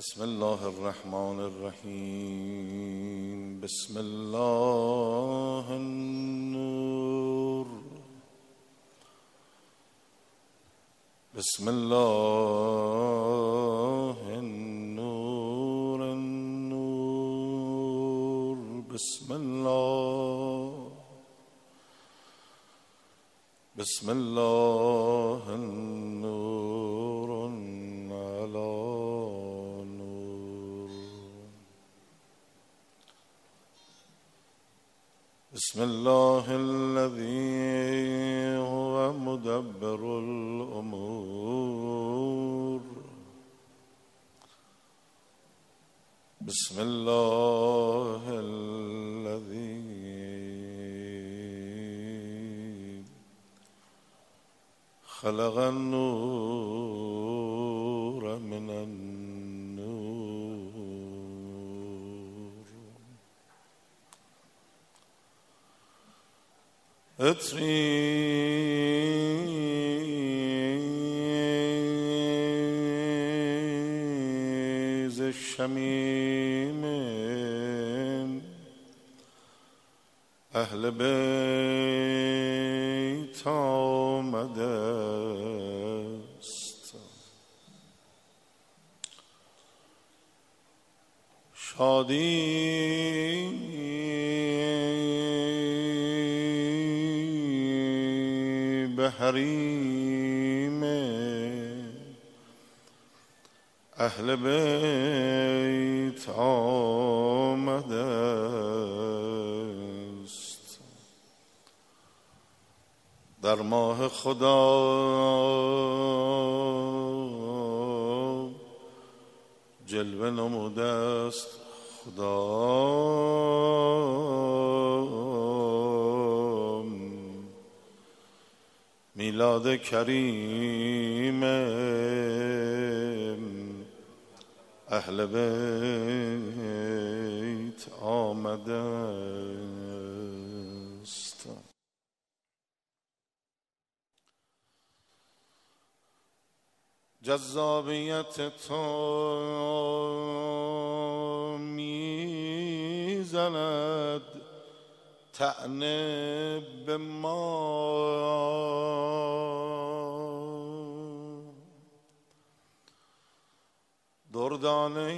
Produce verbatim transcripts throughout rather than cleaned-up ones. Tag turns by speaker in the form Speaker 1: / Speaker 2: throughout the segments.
Speaker 1: بسم الله الرحمن الرحیم. بسم الله النور. بسم الله النور النور. بسم الله بسم الله النور على نور. بسم الله الذي هو مدبر الأمور. بسم الله الذي خلق النور من النور. عطری ز شمیم اهل بیت آمده است. شادی به حریم اهل بیت آمده است. در ماه خدا جلوه نموده است خدا. میلاد کریم اهل بیت آمده است. جذابیت تو میزند طعنه به ما. دردانه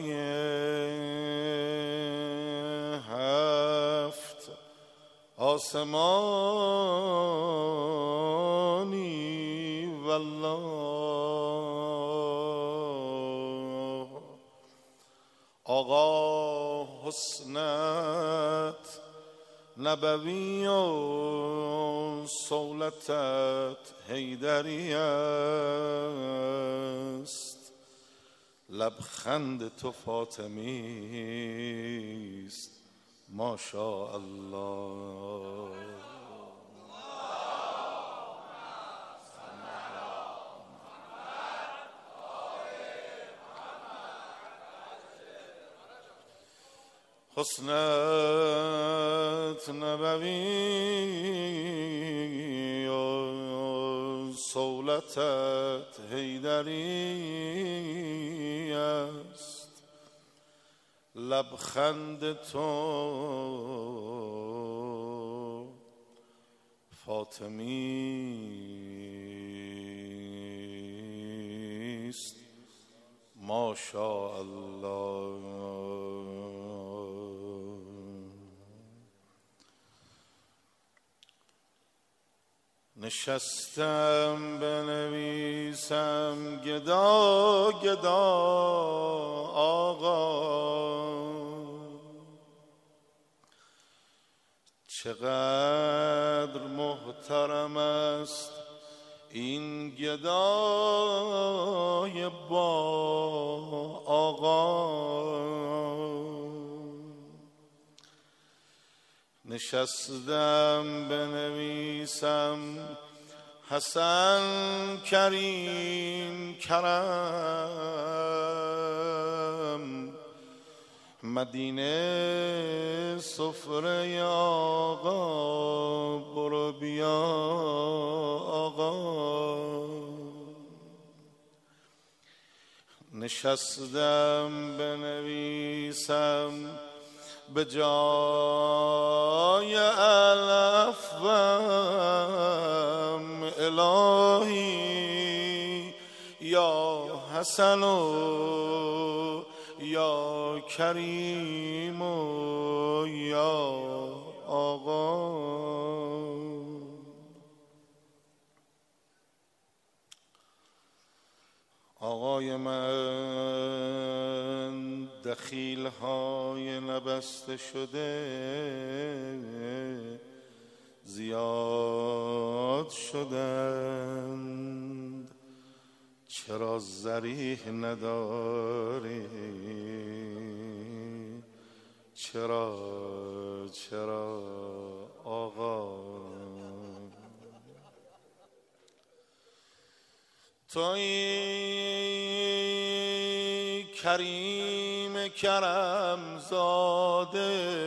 Speaker 1: هفت آسمانی والله. آقا حسنت نبوی و صولتت حیدری است. لبخند تو فاطمی است ماشاء الله. حسنت نبوی و صولتت حیدری است. لبخند تو فاطمی است ماشاء الله. نشستم بنویسم گدا گدا آقا. چقدر محترم است این گدای با آقا. نشستم بنویسم حسن کریم کرم. مدینه سفره آقا. برو بیا آقا. نشستم بنویسم به جای الافم الهی یا حسن و یا کریم و یا آقا. آقای من دخیل‌های نبسته شده زیاد شدند، چرا ذریح نداری؟ چرا چرا آقا؟ تویی کریم کرم زاده،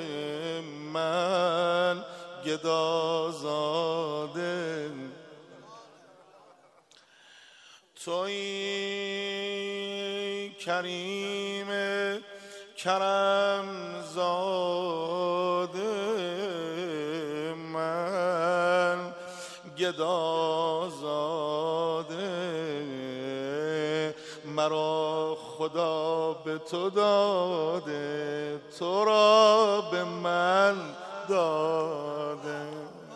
Speaker 1: من گدا زاده. تویی کریم کرم زاده، من گدا زاده. مرا خدا به تو داده، تو را به من داده.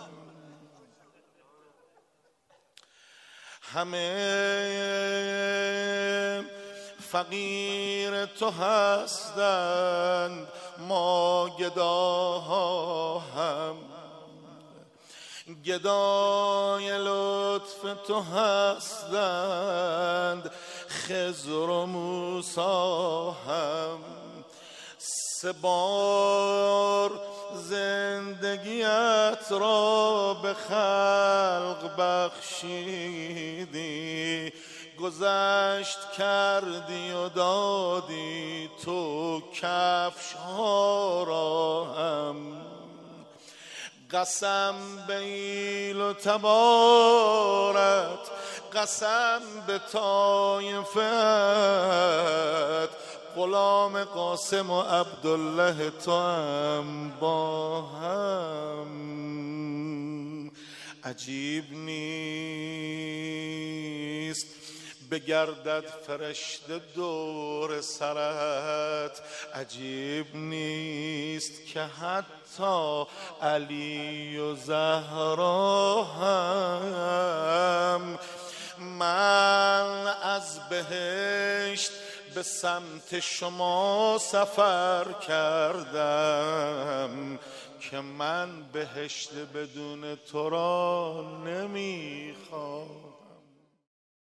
Speaker 1: همه فقیر تو هستند، ما گداها هم گدای لطف تو هستند. خضر و موسی هم سه بار زندگیت را به خلق بخشیدی، گذشت کردی و دادی تو کفش ها را هم. قسم به ایل و تبارت، قسم به طایفت، غلام قاسم و عبدالله تو هم با هم. عجیب نیست بگردد فرشته دور سرت، عجیب نیست که حتی علی و زهرا هم. من از بهشت به سمت شما سفر کردم، که من بهشت بدون تو را